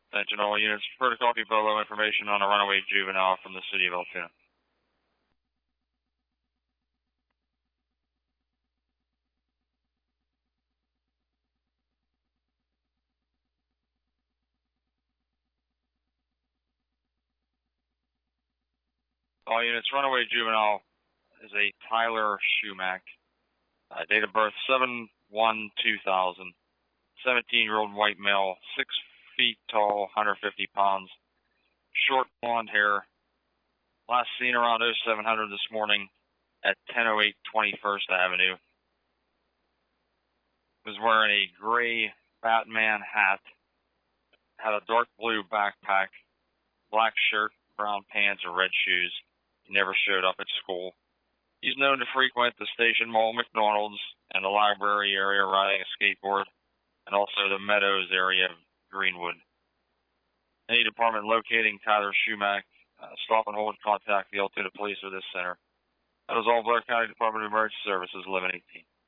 Attention all units, refer to copy below information on a runaway juvenile from the city of Altoona. All units, runaway juvenile is a Tyler Schumack. Date of birth 7/1/2000. 17-year-old white male, 6 feet tall, 150 pounds, short blonde hair. Last seen around 0700 this morning at 1008 21st Avenue. Was wearing a gray Batman hat, had a dark blue backpack, black shirt, brown pants, and red shoes. He never showed up at school. He's known to frequent the Station Mall, McDonald's, and the library area riding a skateboard, and also the Meadows area of Greenwood. Any department locating Tyler Schumack, stop and hold contact the Altoona Police or this center. That is all Blair County Department of Emergency Services, 1118.